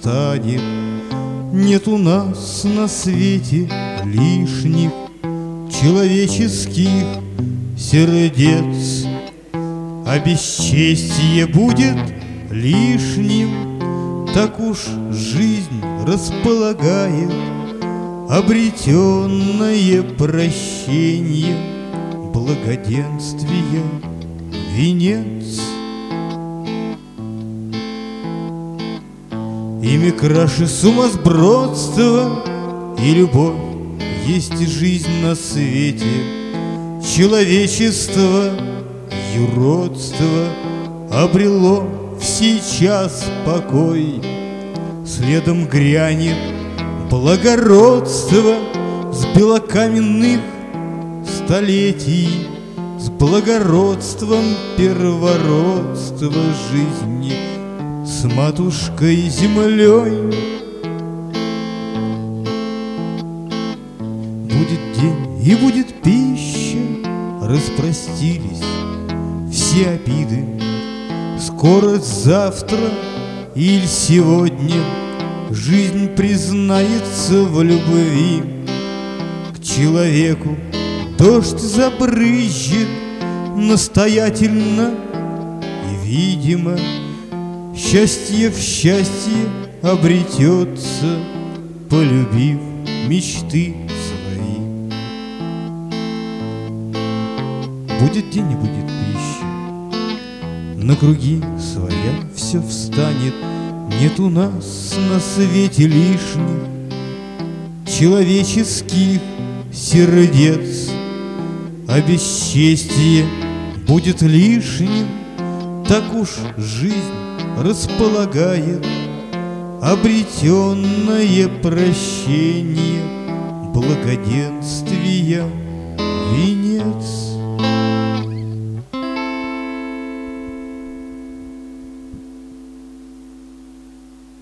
станет. Нет у нас на свете лишних человеческих сердец, а бесчестие будет лишним, так уж жизнь располагает. Обретенное прощение, благоденствия венец. Ими краше сумасбродство и любовь, есть и жизнь на свете. Человечество юродство обрело в сей час покой. Следом грянет благородство с белокаменных столетий, с благородством первородства жизни, с матушкой землей. Будет день и будет пища, распростились все обиды. Скоро завтра или сегодня жизнь признается в любви. К человеку дождь забрызжет настоятельно, и, видимо, счастье в счастье обретется, полюбив мечты свои. Будет день и будет пища, на круги своя все встанет. Нет у нас на свете лишних человеческих сердец, а бесчестие будет лишним, так уж жизнь располагает. Обретенное прощение, благоденствия венец.